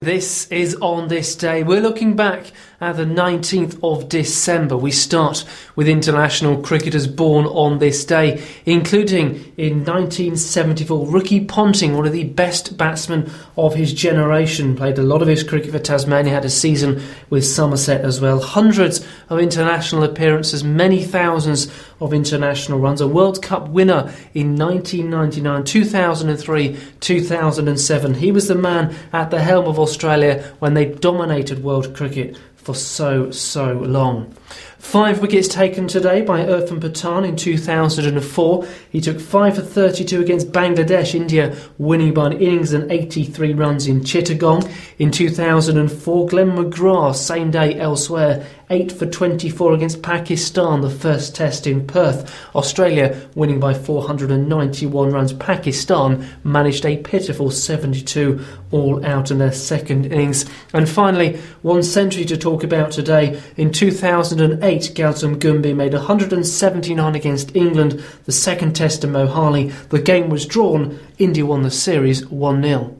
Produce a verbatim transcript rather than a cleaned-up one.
This is On This Day. We're looking back at the nineteenth of December. We start with international cricketers born on this day, including in nineteen seventy-four, Ricky Ponting, one of the best batsmen of his generation, played a lot of his cricket for Tasmania, had a season with Somerset as well. Hundreds of international appearances, many thousands of international runs. A World Cup winner in nineteen ninety-nine, two thousand three, two thousand seven. He was the man at the helm of Australia when they dominated world cricket for so, so long. Five wickets taken today by Irfan Pathan in two thousand four. He took five for thirty-two against Bangladesh, India winning by an innings and eighty-three runs in Chittagong. In two thousand four, Glenn McGrath, same day elsewhere, eight for twenty-four against Pakistan, the first test in Perth. Australia winning by four hundred ninety-one runs. Pakistan managed a pitiful seventy-two all out in their second innings. And finally, one century to talk about today. In two thousand eight, Gautam Gambhir made one hundred seventy-nine against England, the second test in Mohali. The game was drawn. India won the series one nil.